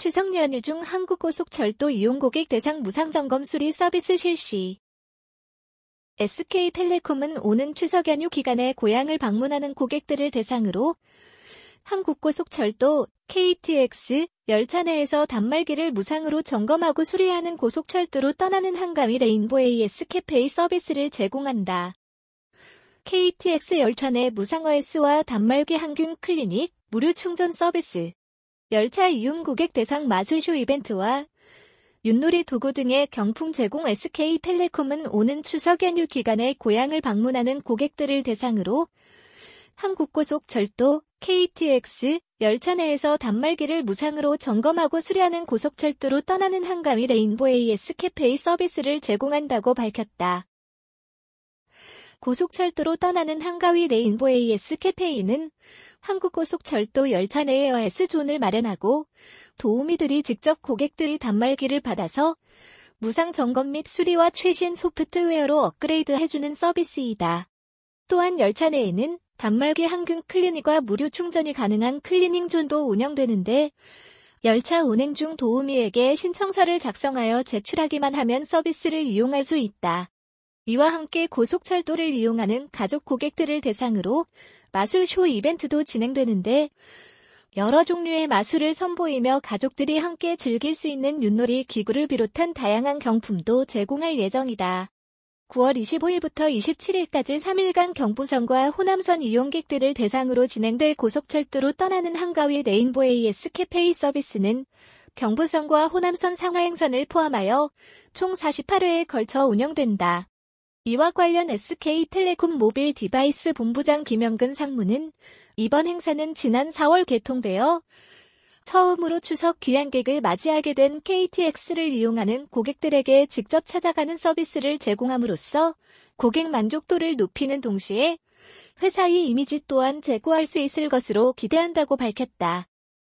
추석 연휴 중 한국고속철도 이용 고객 대상 무상점검 수리 서비스 실시. SK텔레콤은 오는 추석 연휴 기간에 고향을 방문하는 고객들을 대상으로 한국고속철도 KTX 열차 내에서 단말기를 무상으로 점검하고 수리하는 고속철도로 떠나는 한가위 레인보 AS 캐페이 서비스를 제공한다. KTX 열차 내 무상 OS와 단말기 항균 클리닉, 무료 충전 서비스, 열차 이용 고객 대상 마술쇼 이벤트와 윷놀이 도구 등의 경품 제공. SK텔레콤은 오는 추석 연휴 기간에 고향을 방문하는 고객들을 대상으로 한국고속철도 KTX 열차 내에서 단말기를 무상으로 점검하고 수리하는 고속철도로 떠나는 한가위 레인보 AS 캐페이 서비스를 제공한다고 밝혔다. 고속철도로 떠나는 한가위 레인보 AS 캐페이는 한국고속철도 열차 내에 OS존을 마련하고 도우미들이 직접 고객들이 단말기를 받아서 무상 점검 및 수리와 최신 소프트웨어로 업그레이드해주는 서비스이다. 또한 열차 내에는 단말기 항균 클리닉과 무료 충전이 가능한 클리닝존도 운영되는데 열차 운행 중 도우미에게 신청서를 작성하여 제출하기만 하면 서비스를 이용할 수 있다. 이와 함께 고속철도를 이용하는 가족 고객들을 대상으로 마술쇼 이벤트도 진행되는데 여러 종류의 마술을 선보이며 가족들이 함께 즐길 수 있는 윷놀이 기구를 비롯한 다양한 경품도 제공할 예정이다. 9월 25일부터 27일까지 3일간 경부선과 호남선 이용객들을 대상으로 진행될 고속철도로 떠나는 한가위 레인보 AS 캐페이 서비스는 경부선과 호남선 상하행선을 포함하여 총 48회에 걸쳐 운영된다. 이와 관련 SK텔레콤 모빌 디바이스 본부장 김영근 상무는 이번 행사는 지난 4월 개통되어 처음으로 추석 귀향객을 맞이하게 된 KTX를 이용하는 고객들에게 직접 찾아가는 서비스를 제공함으로써 고객 만족도를 높이는 동시에 회사의 이미지 또한 제고할 수 있을 것으로 기대한다고 밝혔다.